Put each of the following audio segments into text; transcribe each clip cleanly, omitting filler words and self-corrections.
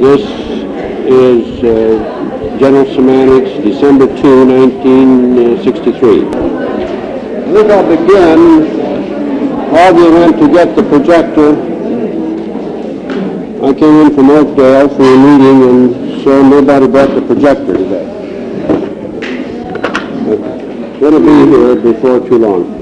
This is General Semantics, December 2, 1963. I think I'll begin. Augie went to get the projector. I came in from Oakdale for a meeting, and so nobody brought the projector today. It'll be here before too long.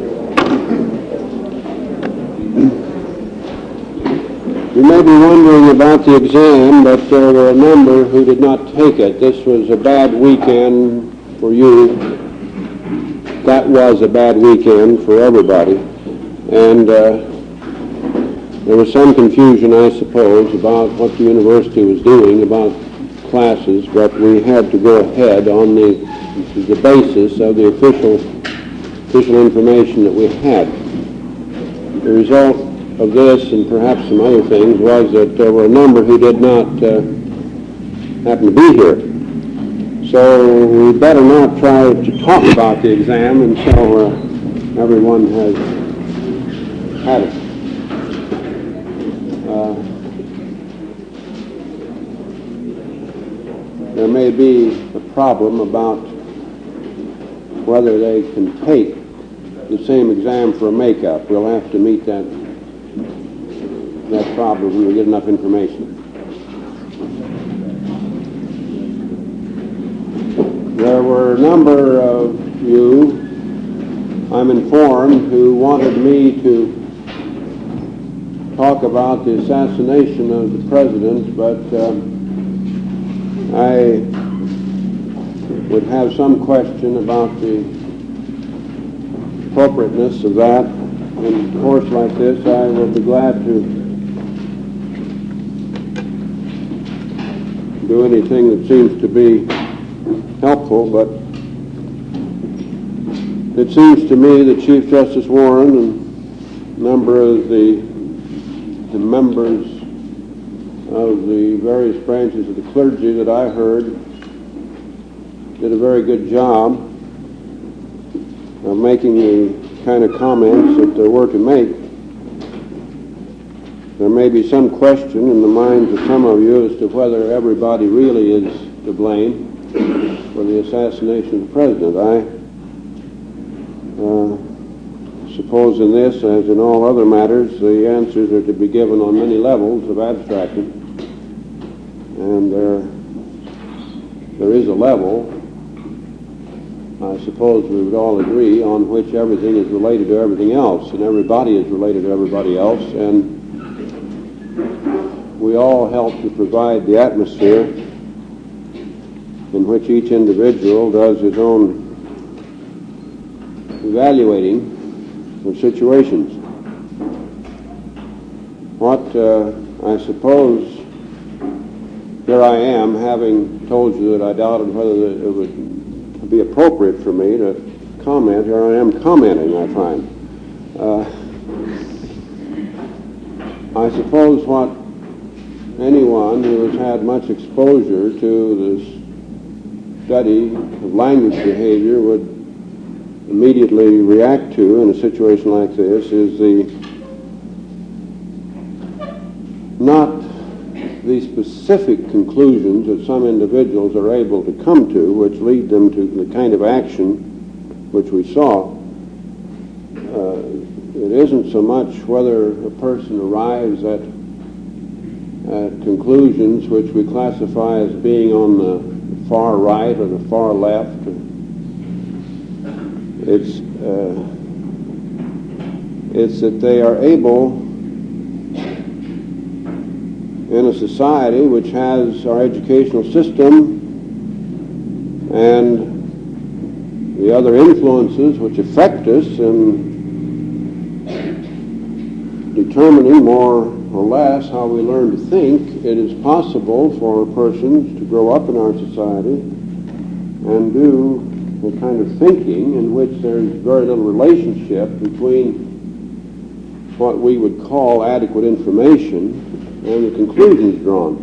You may be wondering about the exam, but there were a number who did not take it. This was a bad weekend for you. That was a bad weekend for everybody. And there was some confusion, I suppose, about what the university was doing about classes, but we had to go ahead on the basis of the official information that we had. The result of this, and perhaps some other things, was that there were a number who did not happen to be here. So we better not try to talk about the exam until everyone has had it. There may be a problem about whether they can take the same exam for a makeup. We'll have to meet that problem when we get enough information. There were a number of you, I'm informed, who wanted me to talk about the assassination of the president, but I would have some question about the appropriateness of that. In a course like this, I will be glad to do anything that seems to be helpful, but it seems to me that Chief Justice Warren and a number of the members of the various branches of the clergy that I heard did a very good job of making the kind of comments that there were to make. There may be some question in the minds of some of you as to whether everybody really is to blame for the assassination of the president. I suppose in this, as in all other matters, the answers are to be given on many levels of abstraction. And there is a level, I suppose we would all agree, on which everything is related to everything else, and everybody is related to everybody else, and we all help to provide the atmosphere in which each individual does his own evaluating of situations. What I suppose, here I am, having told you that I doubted whether it would be appropriate for me to comment. Here I am commenting, I find. I suppose what anyone who has had much exposure to the study of language behavior would immediately react to in a situation like this is not the specific conclusions that some individuals are able to come to, which lead them to the kind of action which we saw. It isn't so much whether a person arrives at conclusions which we classify as being on the far right or the far left. It's that they are able, in a society which has our educational system and the other influences which affect us in determining more or less how we learn to think, it is possible for persons to grow up in our society and do the kind of thinking in which there's very little relationship between what we would call adequate information and the conclusions drawn.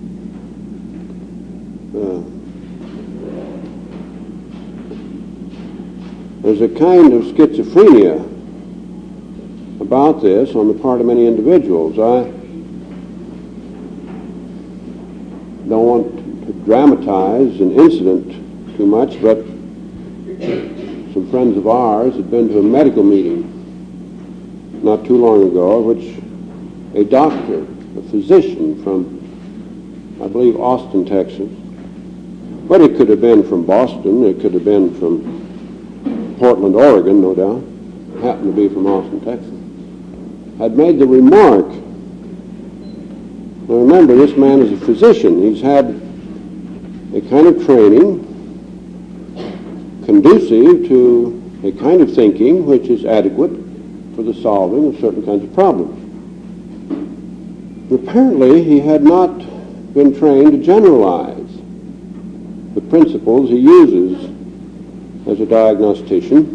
There's a kind of schizophrenia about this on the part of many individuals. don't want to dramatize an incident too much, but some friends of ours had been to a medical meeting not too long ago, which a doctor, a physician from, I believe, Austin, Texas, but it could have been from Boston, it could have been from Portland, Oregon, no doubt, happened to be from Austin, Texas, had made the remark. Now remember, this man is a physician. He's had a kind of training conducive to a kind of thinking which is adequate for the solving of certain kinds of problems. Apparently, he had not been trained to generalize the principles he uses as a diagnostician.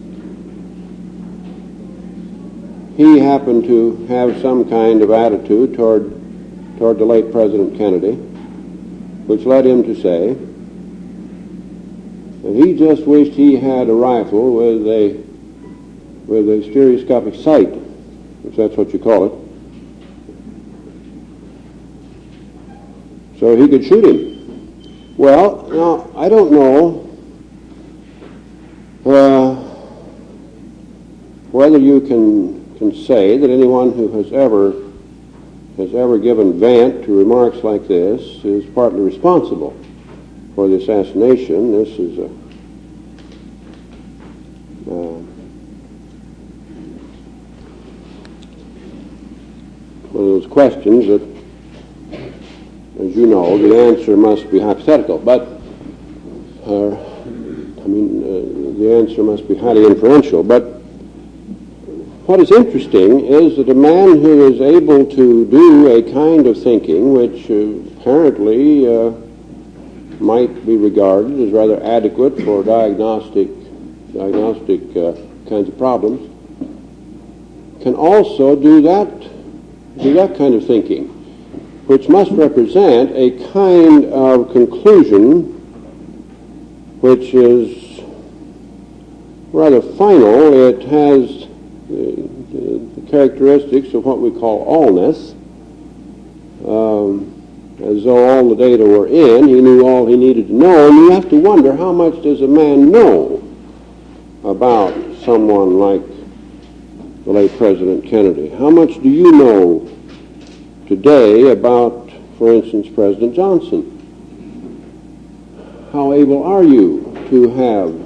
He happened to have some kind of attitude toward the late President Kennedy, which led him to say that he just wished he had a rifle with a stereoscopic sight, if that's what you call it, so he could shoot him. Well, now, I don't know whether you can say that anyone who has ever given vent to remarks like this is partly responsible for the assassination. This is one of those questions that, as you know, the answer must be hypothetical, but the answer must be highly inferential. But what is interesting is that a man who is able to do a kind of thinking which apparently might be regarded as rather adequate for diagnostic kinds of problems, can also do that kind of thinking, which must represent a kind of conclusion which is rather final. It has the characteristics of what we call allness, as though all the data were in, he knew all he needed to know, and you have to wonder, how much does a man know about someone like the late President Kennedy? How much do you know today about, for instance, President Johnson? How able are you to have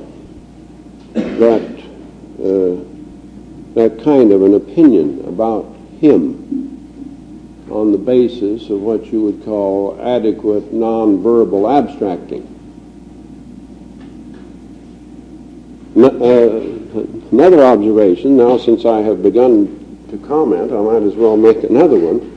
that kind of an opinion about him on the basis of what you would call adequate non-verbal abstracting? Another observation, now since I have begun to comment, I might as well make another one.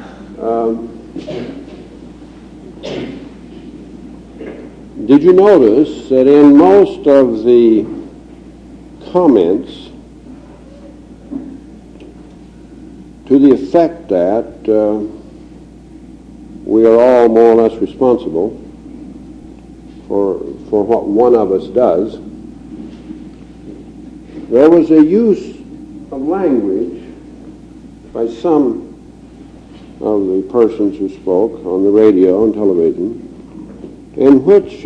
Did you notice that in most of the comments to the effect that we are all more or less responsible for what one of us does, there was a use of language by some of the persons who spoke on the radio and television in which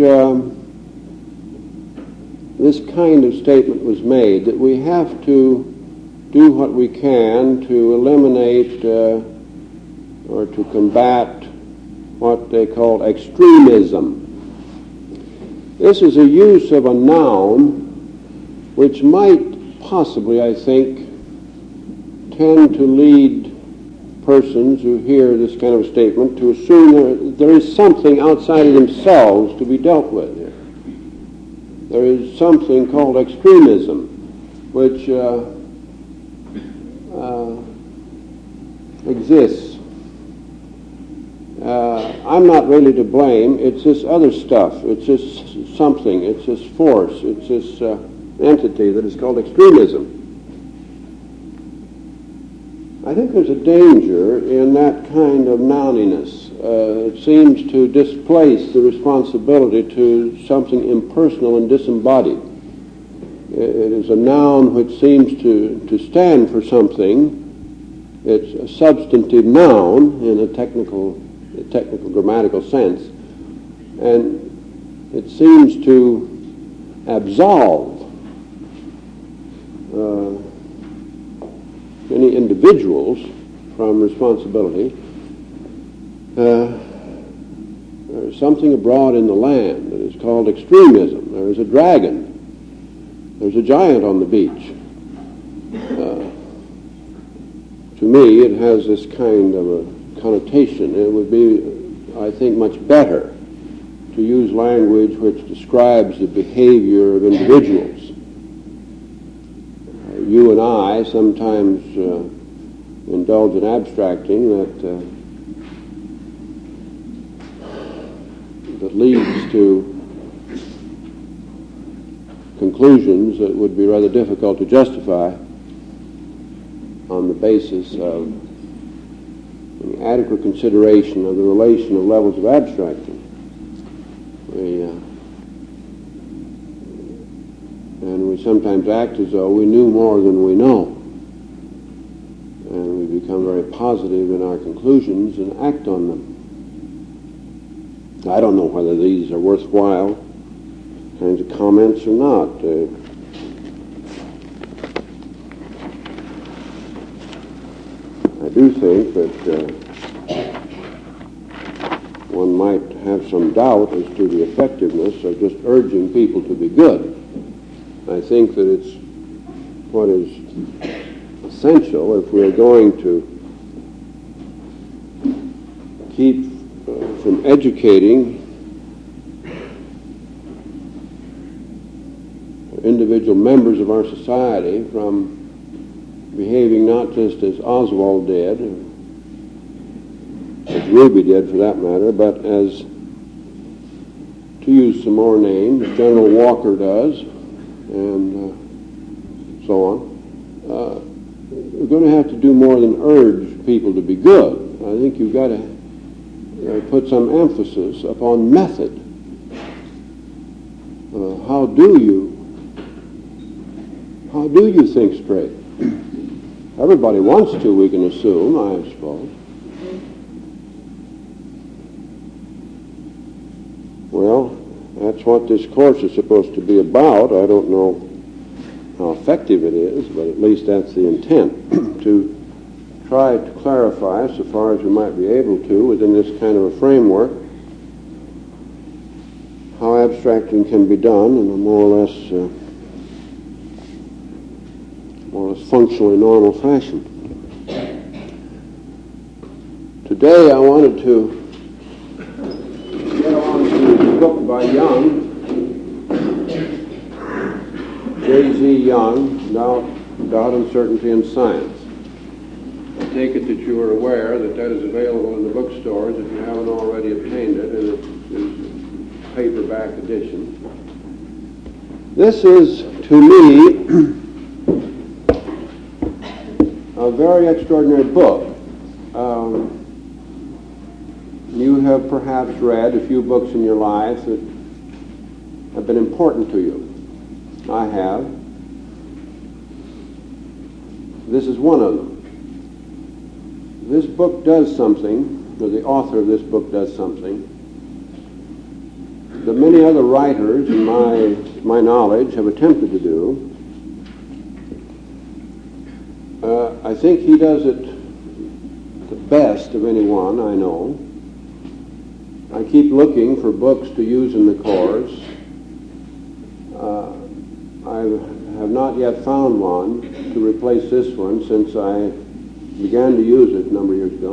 this kind of statement was made, that we have to do what we can to eliminate or to combat what they call extremism. This is a use of a noun which might possibly, I think, tend to lead persons who hear this kind of a statement to assume there is something outside of themselves to be dealt with here. There is something called extremism, which exists. I'm not really to blame. It's this other stuff. It's this something. It's this force. It's this entity that is called extremism. I think there's a danger in that kind of nouniness. It seems to displace the responsibility to something impersonal and disembodied. It is a noun which seems to stand for something. It's a substantive noun in a technical the technical grammatical sense, and it seems to absolve many individuals from responsibility. There's something abroad in the land that is called extremism. There is a dragon. There's a giant on the beach. To me, it has this kind of a connotation. It would be, I think, much better to use language which describes the behavior of individuals. You and I sometimes indulge in abstracting that leads to conclusions that would be rather difficult to justify on the basis of an adequate consideration of the relation of levels of abstraction. And we sometimes act as though we knew more than we know. And we become very positive in our conclusions and act on them. I don't know whether these are worthwhile kinds of comments or not. I do think that one might have some doubt as to the effectiveness of just urging people to be good. I think that it's what is essential if we're going to keep from educating individual members of our society from behaving not just as Oswald did, as Ruby did for that matter, but as, to use some more names, General Walker does, and so on. We're going to have to do more than urge people to be good. I think you've got to put some emphasis upon method. How do you think straight? Everybody wants to, we can assume, I suppose. Well, that's what this course is supposed to be about. I don't know how effective it is, but at least that's the intent, to try to clarify, so far as we might be able to, within this kind of a framework, how abstracting can be done in a more or less functionally normal fashion. Today I wanted to get on to the book by Young, J.Z. Young, Doubt, Uncertainty, and Science. I take it that you are aware that that is available in the bookstores if you haven't already obtained it, and it is a paperback edition. This is, to me, a very extraordinary book. You have perhaps read a few books in your life that have been important to you. I have. This is one of them. This book does something, or the author of this book does something, that many other writers, in my knowledge, have attempted to do. I think he does it the best of anyone I know. I keep looking for books to use in the course. I have not yet found one to replace this one since I began to use it a number of years ago.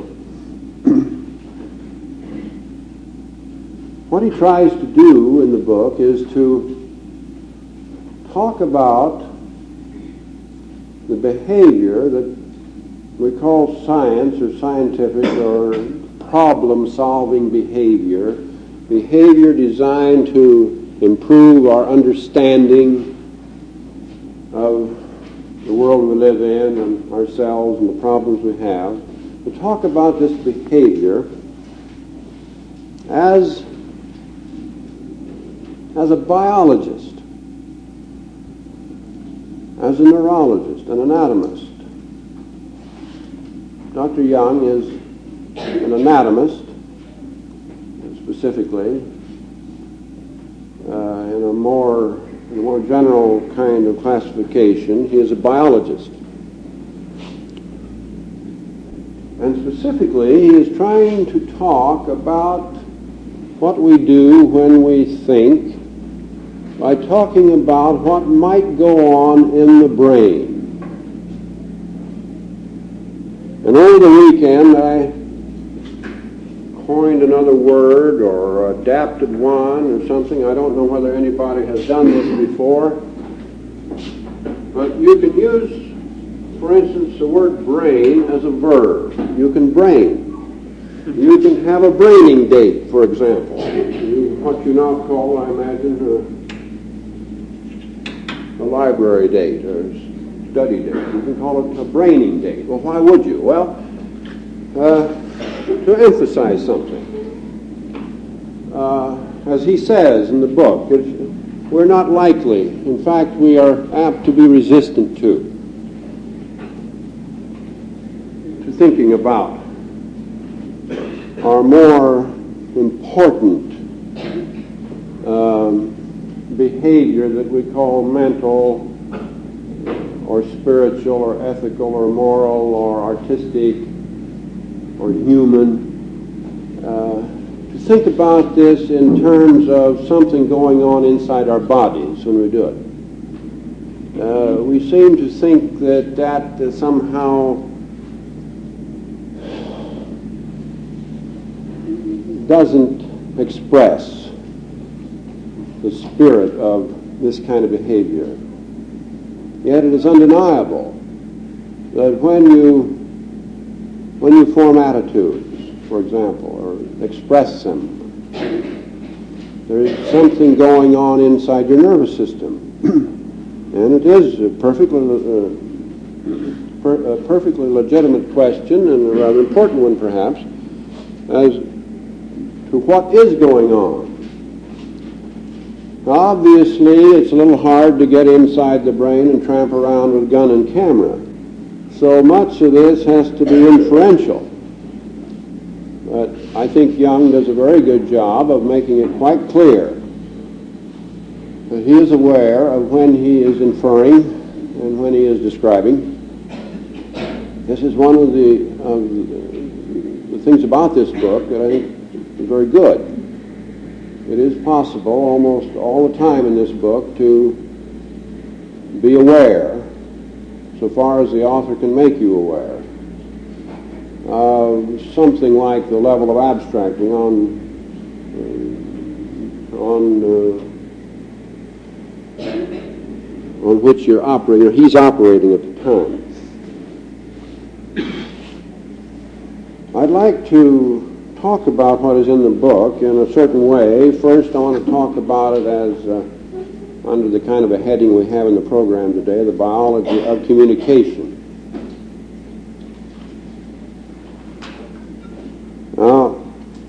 What he tries to do in the book is to talk about the behavior that we call science or scientific or problem-solving behavior designed to improve our understanding of the world we live in and ourselves and the problems we have. To talk about this behavior as a biologist, as a neurologist, an anatomist. Dr. Young is an anatomist, specifically, in a more general kind of classification, he is a biologist. And specifically, he is trying to talk about what we do when we think by talking about what might go on in the brain. And over the weekend, I coined another word or adapted one or something. I don't know whether anybody has done this before. But you can use, for instance, the word brain as a verb. You can brain. You can have a braining date, for example. What you now call, I imagine, a library date or study date. You can call it a braining date. Well, why would you? Well, to emphasize something. As he says in the book, we're not likely. In fact, we are apt to be resistant to thinking about our more important behavior that we call mental or spiritual or ethical or moral or artistic or human, to think about this in terms of something going on inside our bodies when we do it. We seem to think that somehow doesn't express the spirit of this kind of behavior. Yet it is undeniable that when you form attitudes, for example, or express them, there is something going on inside your nervous system. And it is a perfectly legitimate question, and a rather important one perhaps, as to what is going on. Obviously, it's a little hard to get inside the brain and tramp around with gun and camera. So much of this has to be inferential. But I think Jung does a very good job of making it quite clear that he is aware of when he is inferring and when he is describing. This is one of the things about this book that I think is very good. It is possible almost all the time in this book to be aware, so far as the author can make you aware, of something like the level of abstracting on which you're operating, or he's operating at the time. I'd like to talk about what is in the book in a certain way. First, I want to talk about it as under the kind of a heading we have in the program today, the biology of communication. Now,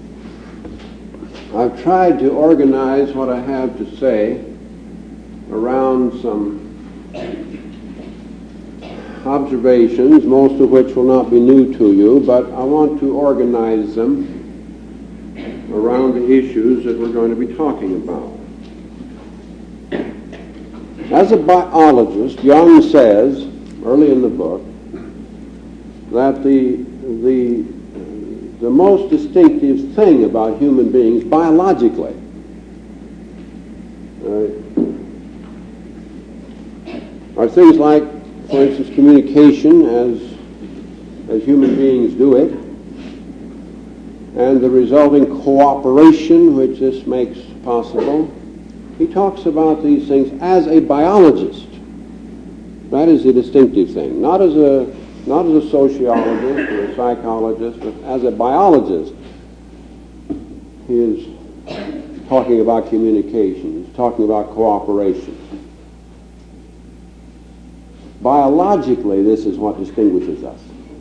I've tried to organize what I have to say around some observations, most of which will not be new to you, but I want to organize them around the issues that we're going to be talking about. As a biologist, Jung says, early in the book, that the most distinctive thing about human beings biologically are things like, for instance, communication as human beings do it, and the resulting cooperation which this makes possible. He talks about these things as a biologist. That is the distinctive thing. Not as a sociologist or a psychologist, but as a biologist. He is talking about communication. He's talking about cooperation. Biologically, this is what distinguishes us.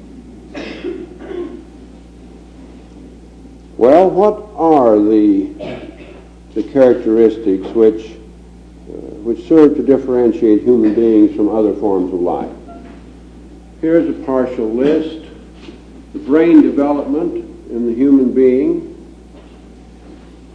Well, what are the characteristics which serve to differentiate human beings from other forms of life? Here's a partial list. The brain development in the human being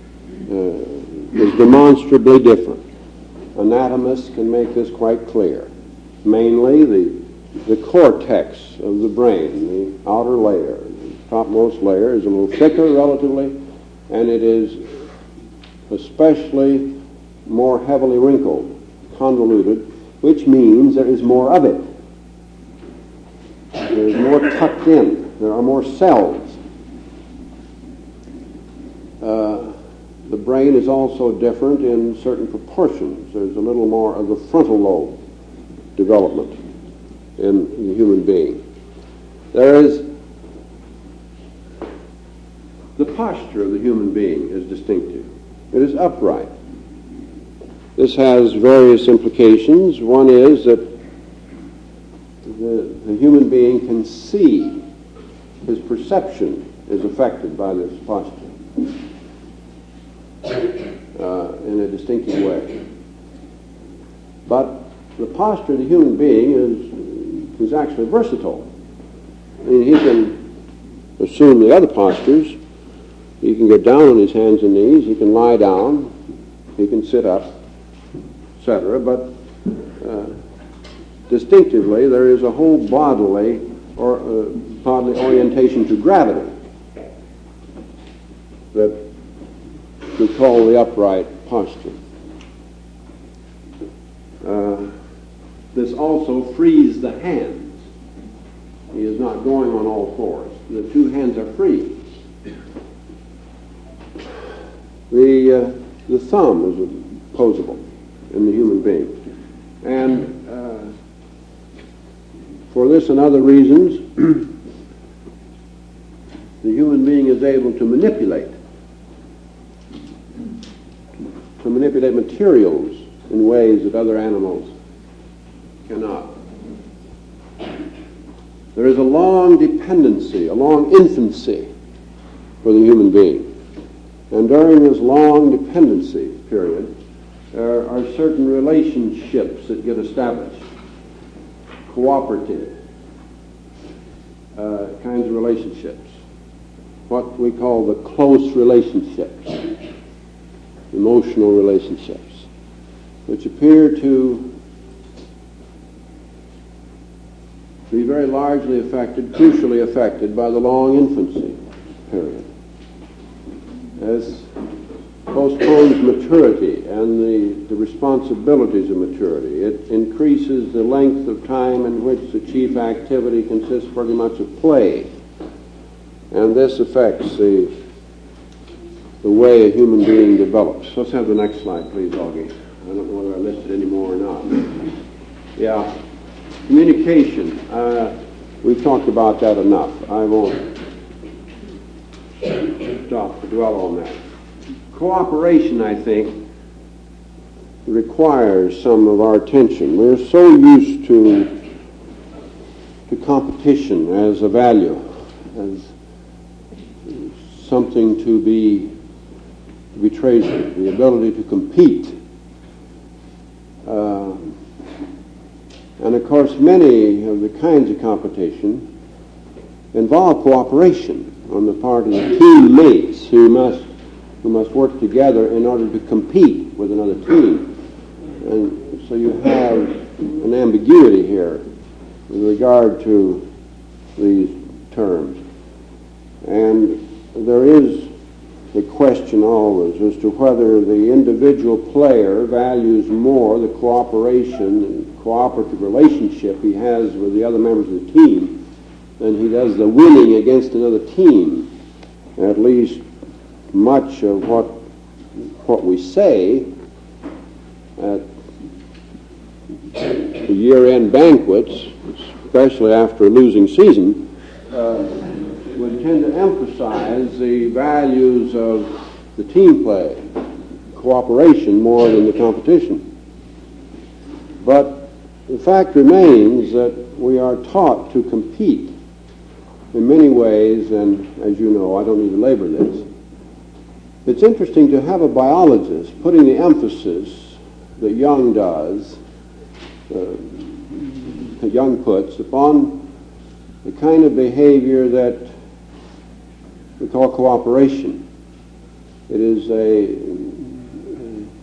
demonstrably different. Anatomists can make this quite clear. Mainly the cortex of the brain, the outer layer, the topmost layer is a little thicker relatively, and it is especially more heavily wrinkled, convoluted, which means there is more of it. There is more tucked in. There are more cells. The brain is also different in certain proportions. There's a little more of the frontal lobe development in the human being. There is the posture of the human being is distinctive. It is upright. This has various implications. One is that the human being can see. His perception is affected by this posture in a distinctive way. But the posture of the human being is actually versatile. I mean, he can assume the other postures. He can get down on his hands and knees. He can lie down. He can sit up, etc. But distinctively, there is a whole bodily orientation to gravity that we call the upright posture. This also frees the hands. He is not going on all fours. The two hands are free. The thumb is opposable in the human being. And for this and other reasons, the human being is able to manipulate materials in ways that other animals cannot. There is a long dependency, a long infancy for the human being. And during this long dependency period, there are certain relationships that get established, cooperative kinds of relationships, what we call the close relationships, emotional relationships, which appear to be very largely affected, crucially affected by the long infancy period. As postpones maturity and the responsibilities of maturity. It increases the length of time in which the chief activity consists pretty much of play. And this affects the way a human being develops. Let's have the next slide, please, Augie. I don't know whether I listed any more or not. Yeah. Communication. We've talked about that enough. I won't stop to dwell on that. Cooperation, I think, requires some of our attention. We're so used to competition as a value, as something to be treasured, the ability to compete. And of course, many of the kinds of competition involve cooperation on the part of the teammates who must work together in order to compete with another team. And so you have an ambiguity here with regard to these terms. And there is the question always as to whether the individual player values more the cooperation and cooperative relationship he has with the other members of the team than he does the winning against another team. At least much of what we say at the year-end banquets, especially after a losing season, would tend to emphasize the values of the team play, cooperation, more than the competition. But the fact remains that we are taught to compete in many ways, and as you know, I don't need to labor this. It's interesting to have a biologist putting the emphasis that Young does, Young puts, upon the kind of behavior that we call cooperation. It is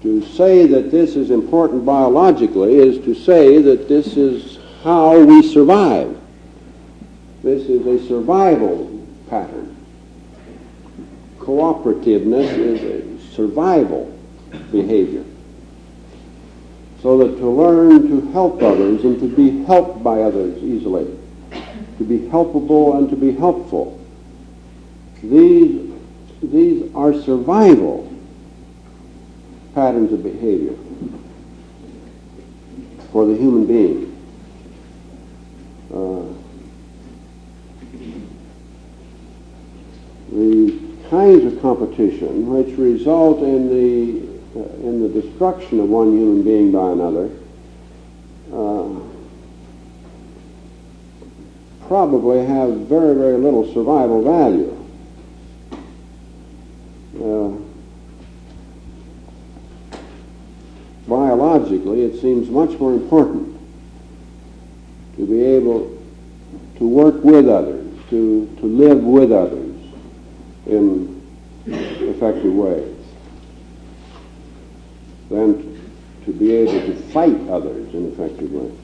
To say that this is important biologically is to say that this is how we survive. This is a survival pattern. Cooperativeness is a survival behavior. So that to learn to help others and to be helped by others easily, to be helpable and to be helpful, these are survival patterns of behavior for the human being. The kinds of competition which result in the destruction of one human being by another probably have very, very little survival value. Biologically, it seems much more important to be able to work with others, to live with others in effective ways, than to be able to fight others in effective ways.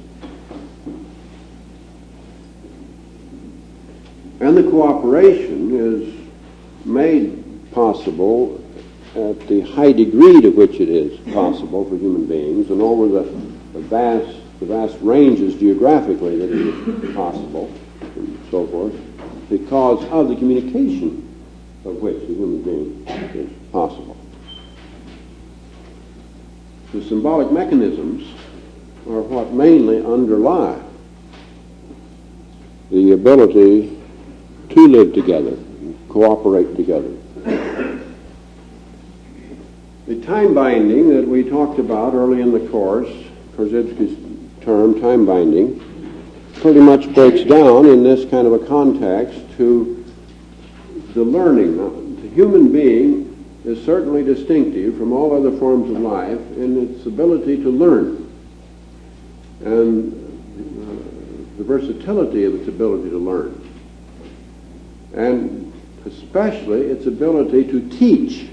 And the cooperation is made possible at the high degree to which it is possible for human beings, and over the vast ranges geographically that it is possible, and so forth, because of the communication of which the human being is possible. The symbolic mechanisms are what mainly underlie the ability to live together, cooperate together. The time binding that we talked about early in the course, Korzybski's term, time binding, pretty much breaks down in this kind of a context to the learning. Now, the human being is certainly distinctive from all other forms of life in its ability to learn and the versatility of its ability to learn, and especially its ability to teach.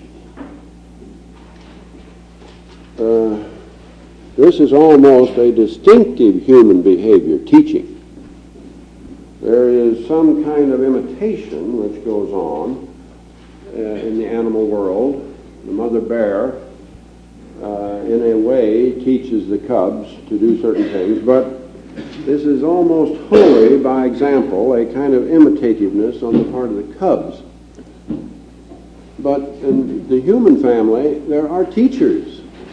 This is almost a distinctive human behavior, teaching. There is some kind of imitation which goes on in the animal world. The mother bear, in a way, teaches the cubs to do certain things, but this is almost wholly, by example, a kind of imitativeness on the part of the cubs. But in the human family, there are teachers.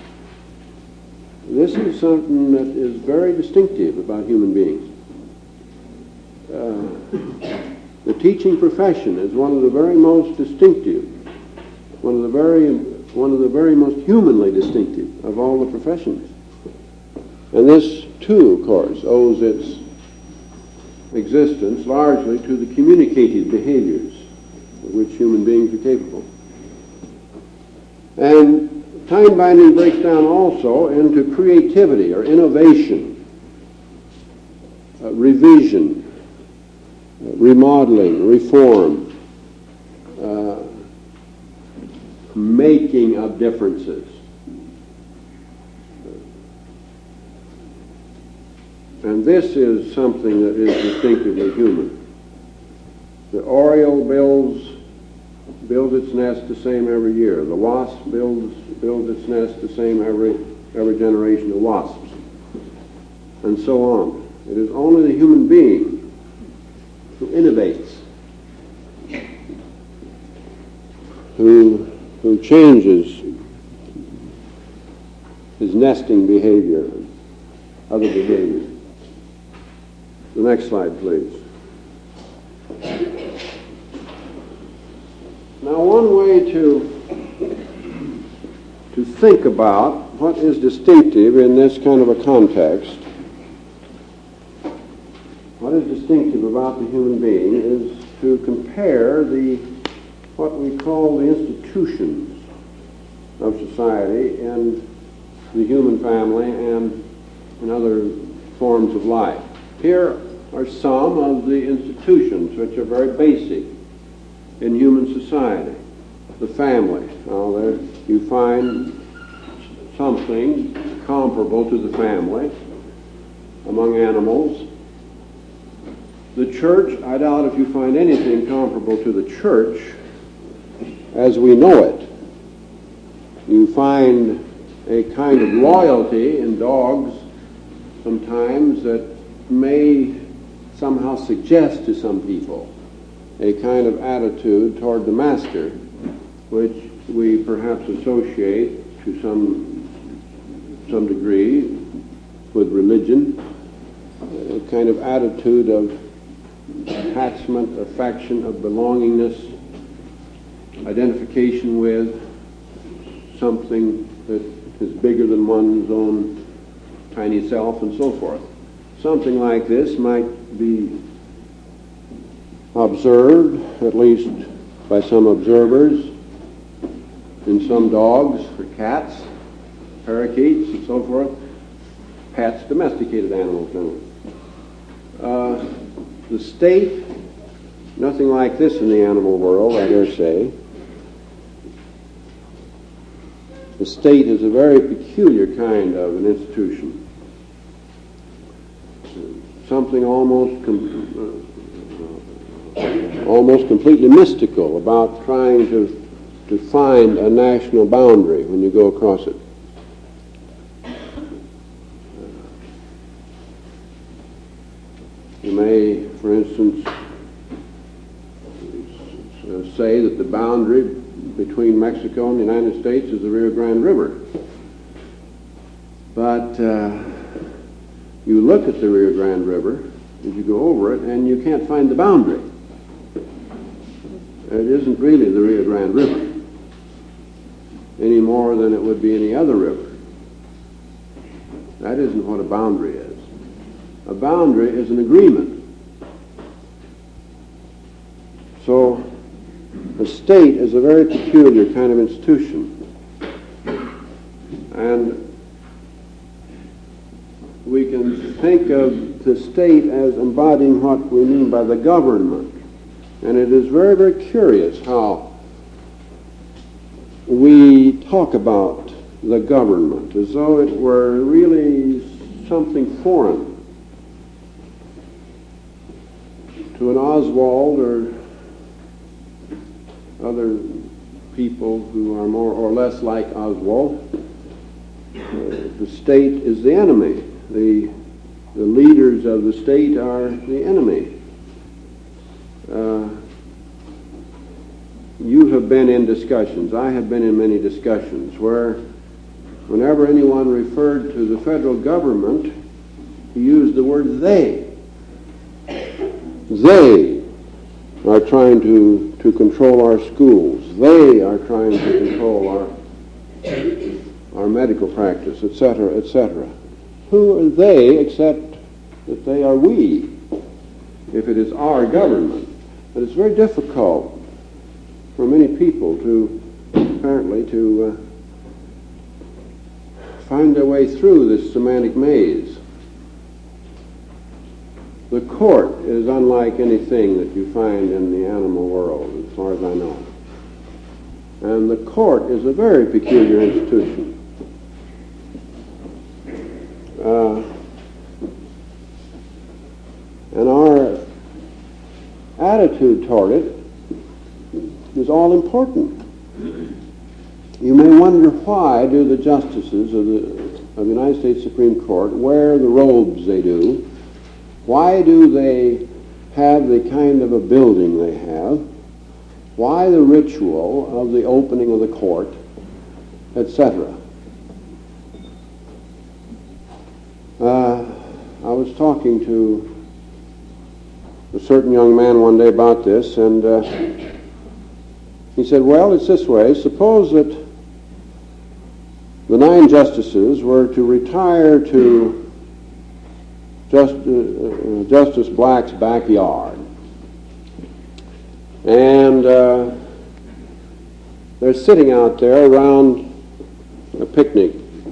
This is something that is very distinctive about human beings. The teaching profession is one of the very most distinctive, one of the very most humanly distinctive of all the professions. And this, too, of course, owes its existence largely to the communicative behaviors of which human beings are capable. And time binding breaks down also into creativity or innovation, revision, remodeling, reform, making of differences. And this is something that is distinctively human. The oriole builds its nest the same every year. The wasp builds its nest the same every generation of wasps, and so on. It is only the human being who innovates, who changes his nesting behavior and other behaviors. The next slide, please. Now, one way to think about what is distinctive in this kind of a context, what is distinctive about the human being, is to compare what we call the institutions of society in the human family and in other forms of life. Here are some of the institutions which are very basic in human society. The family. Now, there you find something comparable to the family among animals. The church, I doubt if you find anything comparable to the church as we know it. You find a kind of loyalty in dogs sometimes that may somehow suggest to some people a kind of attitude toward the master, which we perhaps associate to some degree with religion, a kind of attitude of attachment, affection, of belongingness, identification with something that is bigger than one's own tiny self, and so forth. Something like this might be observed, at least by some observers, in some dogs or cats, parakeets, and so forth. Pets, domesticated animals, generally. The state, nothing like this in the animal world, I dare say. The state is a very peculiar kind of an institution. Something almost completely mystical about trying to find a national boundary when you go across it. You may, for instance, say that the boundary between Mexico and the United States is the Rio Grande River. But you look at the Rio Grande River as you go over it, and you can't find the boundary. It isn't really the Rio Grande River any more than it would be any other river. That isn't what a boundary is. A boundary is an agreement. So the state is a very peculiar kind of institution. And we can think of the state as embodying what we mean by the government. And it is very, very curious how we talk about the government as though it were really something foreign to an Oswald or other people who are more or less like Oswald. The state is the enemy. The leaders of the state are the enemy. You have been in discussions, I have been in many discussions, where whenever anyone referred to the federal government, he used the word they. They are trying to control our schools. They are trying to control our medical practice, etc., etc. Who are they except that they are we, if it is our government? But it's very difficult for many people apparently to find their way through this semantic maze. The court is unlike anything that you find in the animal world, as far as I know. And the court is a very peculiar institution. And our attitude toward it is all important. You may wonder, why do the justices of the United States Supreme Court wear the robes they do? Why do they have the kind of a building they have? Why the ritual of the opening of the court, etc.? I was talking to a certain young man one day about this, and he said, well, it's this way. Suppose that the 9 justices were to retire to Justice Black's backyard. And they're sitting out there around a picnic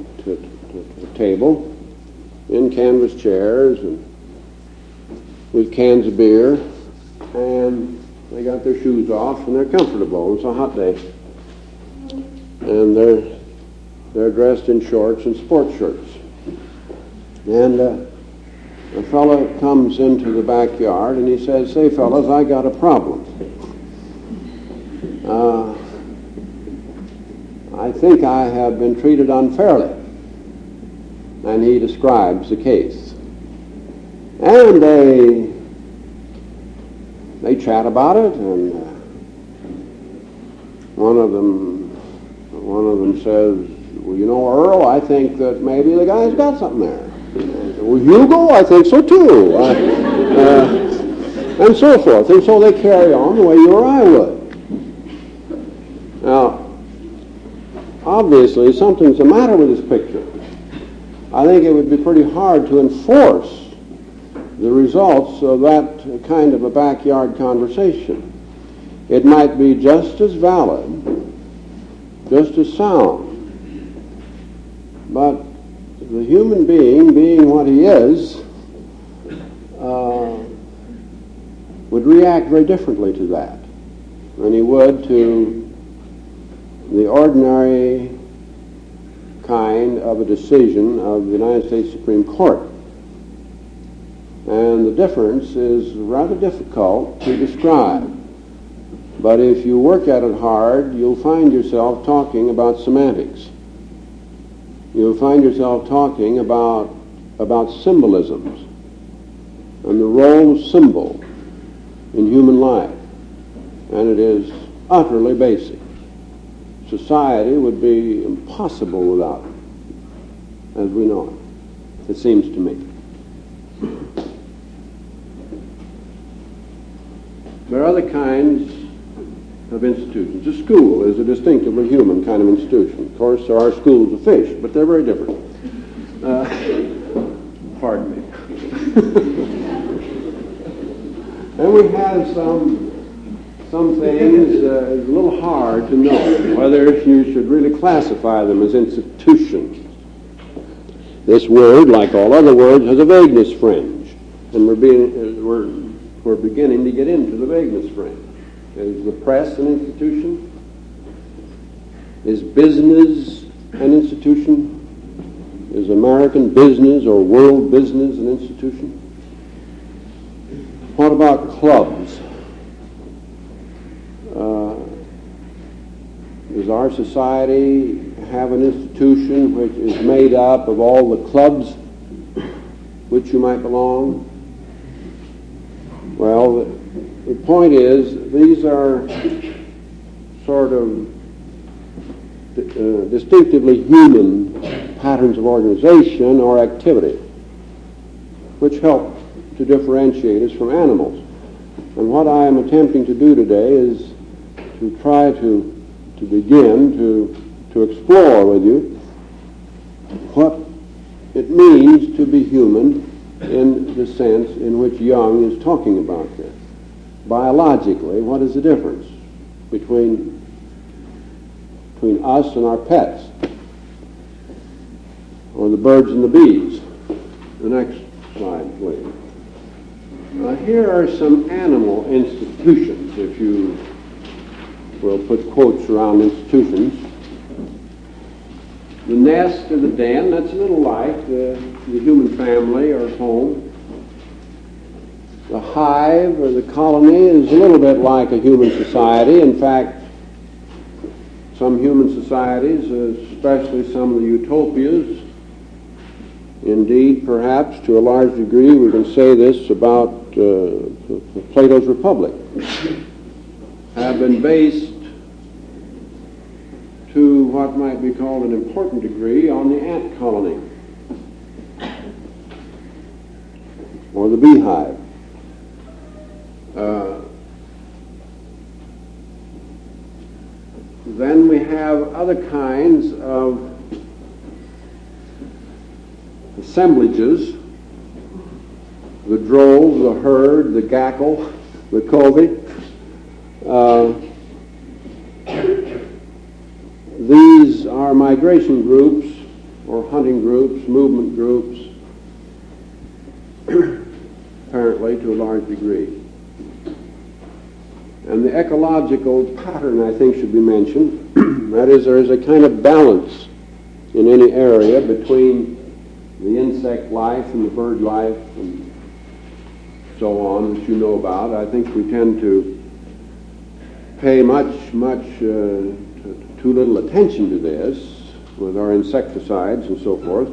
table in canvas chairs and with cans of beer, and they got their shoes off and they're comfortable. It's a hot day. And they're They're dressed in shorts and sports shirts. And a fellow comes into the backyard and he says, "Say, fellas, I got a problem. I think I have been treated unfairly." And he describes the case. And they chat about it, and one of them says, "Well, you know, Earl, I think that maybe the guy's got something there." And, "Well, Hugo, I think so too." And so forth. And so they carry on the way you or I would. Now, obviously, something's the matter with this picture. I think it would be pretty hard to enforce the results of that kind of a backyard conversation. It might be just as valid, just as sound, but the human being what he is, would react very differently to that than he would to the ordinary kind of a decision of the United States Supreme Court. And the difference is rather difficult to describe. But if you work at it hard, you'll find yourself talking about semantics. You'll find yourself talking about symbolisms and the role of symbol in human life. And it is utterly basic. Society would be impossible without it, as we know it seems to me. There are other kinds of institutions. A school is a distinctively human kind of institution. Of course, there are schools of fish, but they're very different. Pardon me. And we have some things a little hard to know whether you should really classify them as institutions. This word, like all other words, has a vagueness fringe, and we're beginning to get into the vagueness fringe. Is the press an institution? Is business an institution? Is American business or world business an institution? What about clubs? Does our society have an institution which is made up of all the clubs which you might belong? Well, the point is, these are sort of distinctively human patterns of organization or activity which help to differentiate us from animals. And what I am attempting to do today is to try to begin to explore with you what it means to be human in the sense in which Young is talking about this. Biologically, what is the difference between us and our pets, or the birds and the bees? The next slide, please. Here are some animal institutions, if you will put quotes around institutions. The nest or the den, that's a little like the human family or home. The hive or the colony is a little bit like a human society. In fact, some human societies, especially some of the utopias, indeed, perhaps to a large degree, we can say this about Plato's Republic, have been based to what might be called an important degree on the ant colony or the beehive. Then we have other kinds of assemblages: the drove, the herd, the gackle, the covey. These are migration groups or hunting groups, movement groups, apparently to a large degree. And the ecological pattern, I think, should be mentioned. That is, there is a kind of balance in any area between the insect life and the bird life and so on that you know about. I think we tend to pay too little attention to this with our insecticides and so forth.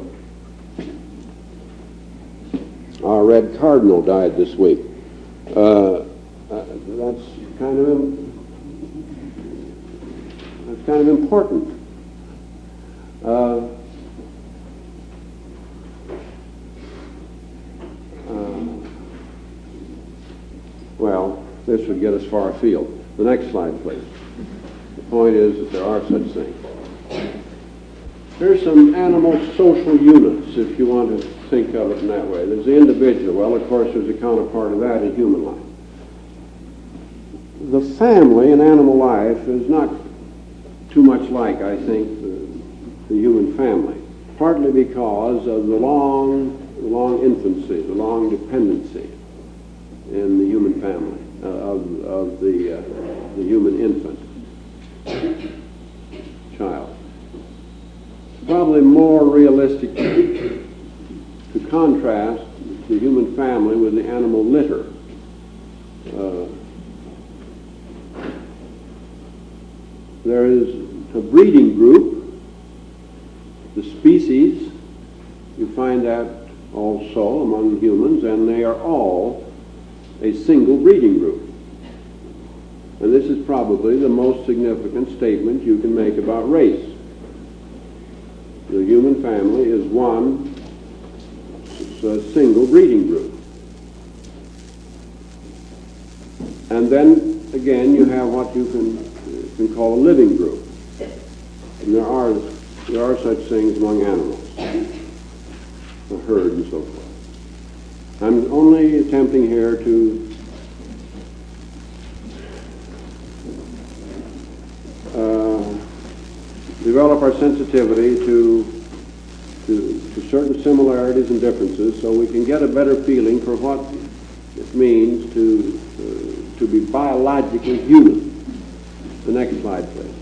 Our red cardinal died this week. That's kind of important. Well, this would get us far afield. The next slide, please. The point is that there are such things. Here's some animal social units, if you want to think of it in that way. There's the individual. Well, of course, there's a counterpart of that in human life. The family in animal life is not too much like, I think, the human family, partly because of the long infancy, the long dependency in the human family, of the human infant child. It's probably more realistic to contrast the human family with the animal litter. There is a breeding group, the species. You find that also among humans, and they are all a single breeding group. And this is probably the most significant statement you can make about race. The human family is a single breeding group. And then, again, you have what you can call a living group. And there are such things among animals, a herd and so forth. I'm only attempting here to develop our sensitivity to certain similarities and differences so we can get a better feeling for what it means to be biologically human. The next slide, please.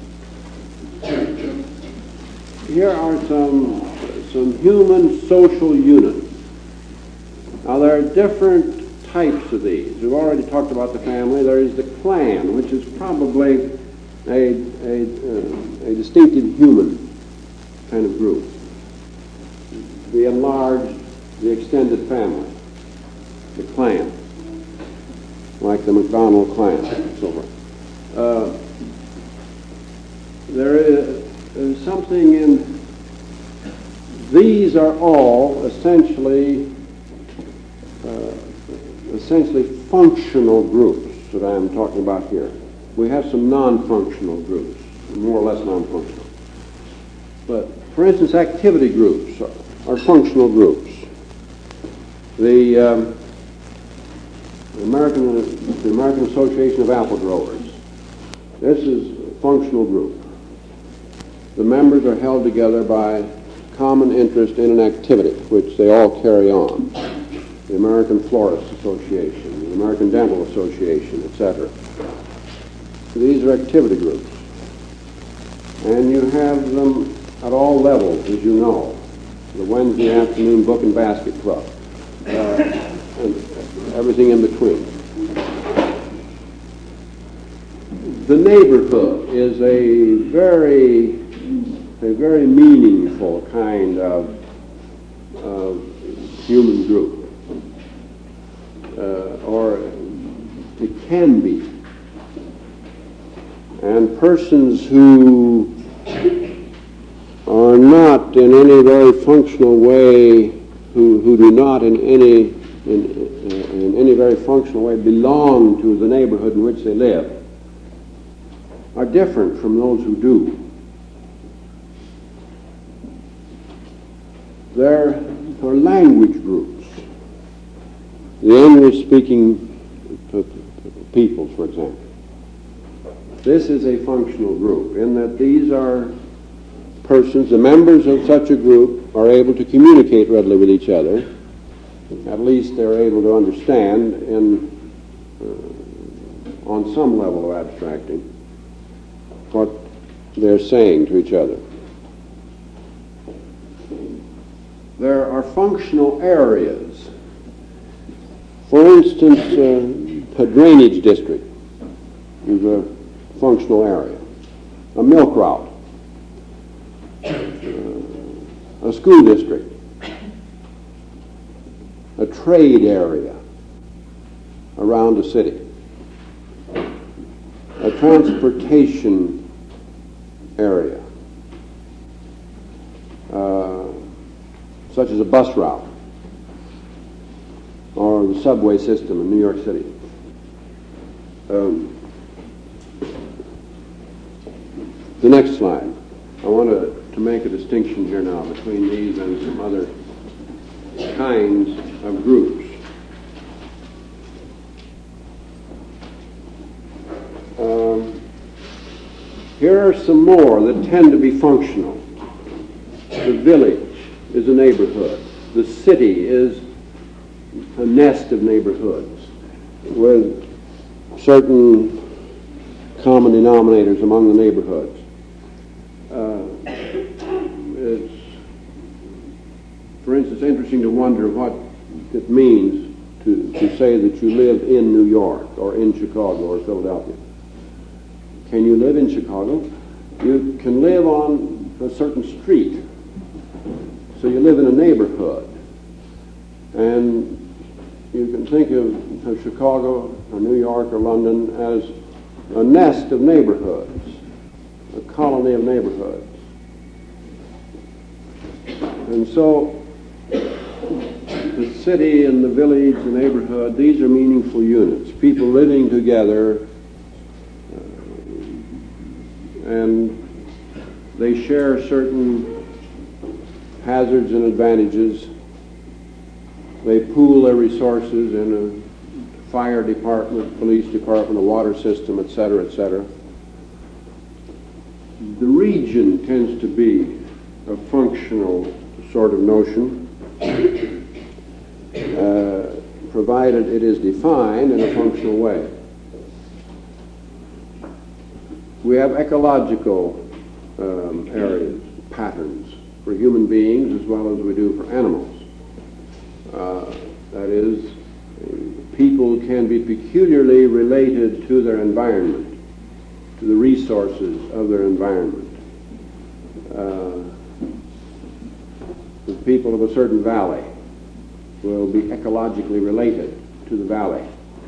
Here are some human social units. Now, there are different types of these. We've already talked about the family. There is the clan, which is probably a distinctive human kind of group. The enlarged, the extended family, the clan, like the MacDonald clan, and so forth. There is something in these are all essentially functional groups that I'm talking about here. We have some non-functional groups, more or less non-functional. But, for instance, activity groups are functional groups. The American Association of Apple Growers, this is a functional group. The members are held together by common interest in an activity, which they all carry on. The American Florists Association, the American Dental Association, etc. These are activity groups. And you have them at all levels, as you know. The Wednesday afternoon book and basket club, and everything in between. The neighborhood is a very meaningful kind of human group, or it can be. And persons who are not in any very functional way, who do not in any very functional way belong to the neighborhood in which they live, are different from those who do. There are language groups. The English-speaking peoples, for example. This is a functional group in that these are persons, the members of such a group are able to communicate readily with each other. At least they're able to understand on some level of abstracting what they're saying to each other. there are functional areas. For instance, a drainage district is a functional area, a milk route, a school district, a trade area around a city, a transportation area, such as a bus route or the subway system in New York City. The next slide. I want to make a distinction here now between these and some other kinds of groups. Here are some more that tend to be functional. The village is a neighborhood. The city is a nest of neighborhoods with certain common denominators among the neighborhoods. It's, for instance, interesting to wonder what it means to say that you live in New York or in Chicago or Philadelphia. Can you live in Chicago? You can live on a certain street. So you live in a neighborhood. And you can think of Chicago or New York or London as a nest of neighborhoods, a colony of neighborhoods. And so the city and the village, the neighborhood, these are meaningful units, people living together, and they share certain hazards and advantages. They pool their resources in a fire department, police department, a water system, etc., etc. The region tends to be a functional sort of notion, provided it is defined in a functional way. We have ecological areas, patterns for human beings as well as we do for animals. That is, people can be peculiarly related to their environment, to the resources of their environment. The people of a certain valley will be ecologically related to the valley,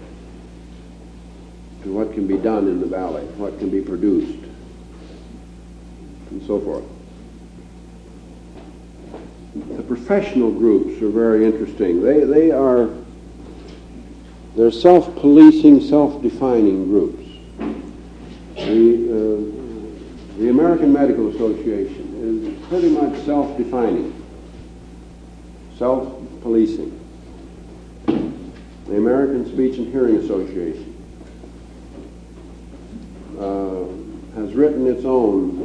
to what can be done in the valley, what can be produced, and so forth. The professional groups are very interesting. They're self-policing, self-defining groups. The American Medical Association is pretty much self-defining, self-policing. The American Speech and Hearing Association has written its own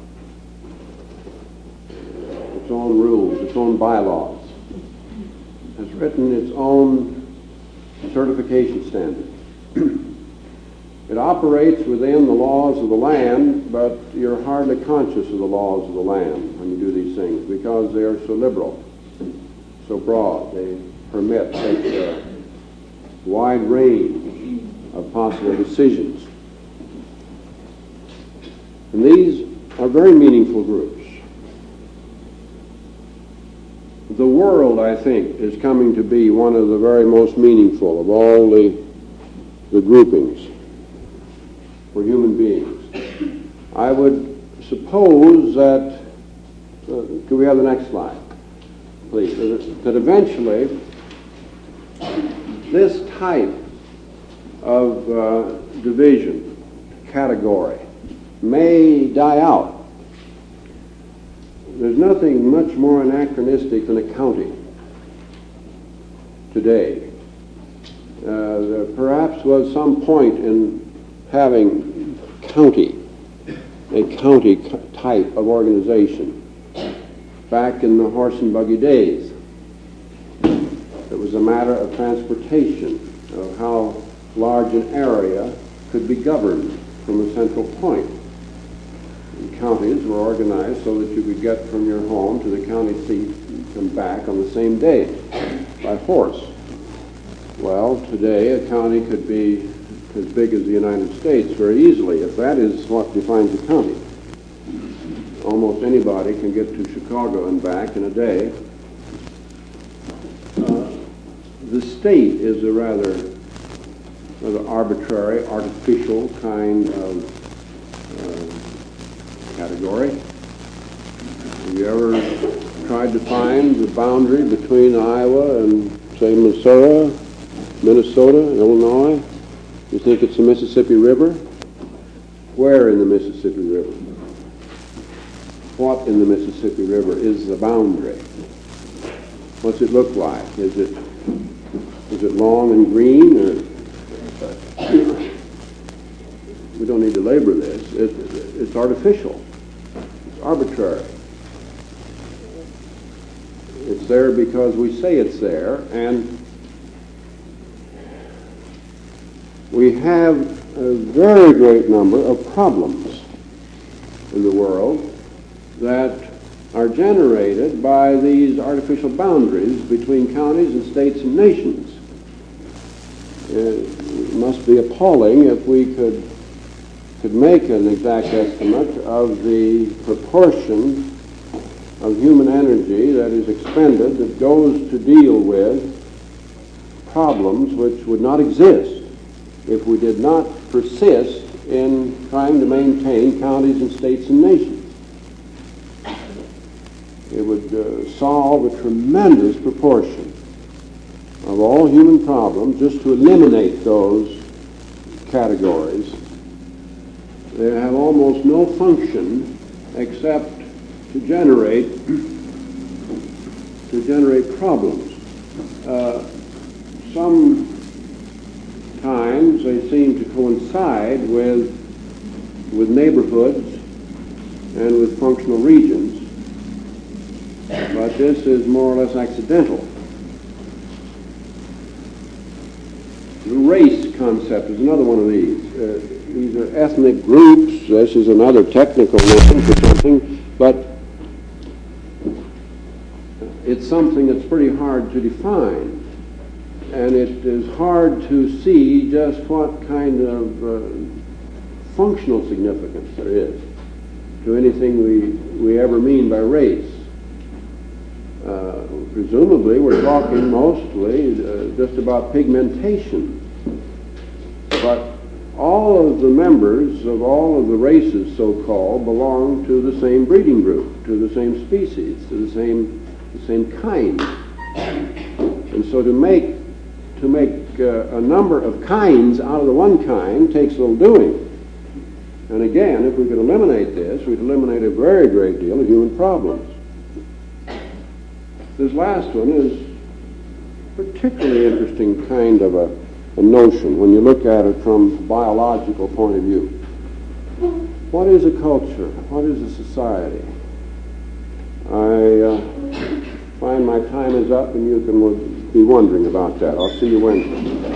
rules, its own bylaws, has written its own certification standards. It operates within the laws of the land, but you're hardly conscious of the laws of the land when you do these things because they are so liberal, so broad. They permit such a wide range of possible decisions. And these are very meaningful groups. The world, I think, is coming to be one of the very most meaningful of all the groupings for human beings. I would suppose that, could we have the next slide, please, that eventually this type of division, category, may die out. There's nothing much more anachronistic than a county today. There perhaps was some point in having a county type of organization back in the horse and buggy days. It was a matter of transportation, of how large an area could be governed from a central point. And counties were organized so that you could get from your home to the county seat and back on the same day by horse. Well, today a county could be as big as the United States very easily, if that is what defines a county. Almost anybody can get to Chicago and back in a day. The state is a rather arbitrary, artificial kind of category. Have you ever tried to find the boundary between Iowa and, say, Minnesota, Illinois? You think it's the Mississippi River? Where in the Mississippi River? What in the Mississippi River is the boundary? What's it look like? Is it long and green, or we don't need to labor this. It's artificial. It's arbitrary. It's there because we say it's there, and we have a very great number of problems in the world that are generated by these artificial boundaries between counties and states and nations. It must be appalling if we could make an exact estimate of the proportion of human energy that is expended that goes to deal with problems which would not exist if we did not persist in trying to maintain counties and states and nations. It would solve a tremendous proportion of all human problems just to eliminate those categories. They have almost no function except to generate problems. Sometimes they seem to coincide with neighborhoods and with functional regions, but this is more or less accidental. The race concept is another one of these. These are ethnic groups. This is another technical name for something, but it's something that's pretty hard to define, and it is hard to see just what kind of functional significance there is to anything we ever mean by race. Presumably, we're talking mostly just about pigmentation, but all of the members of all of the races, so-called, belong to the same breeding group, to the same species, to the same kind. And so to make a number of kinds out of the one kind takes a little doing. And again, if we could eliminate this, we'd eliminate a very great deal of human problems. This last one is a particularly interesting kind of a notion when you look at it from a biological point of view. What is a culture? What is a society? I find my time is up, and you can be wondering about that. I'll see you Wednesday.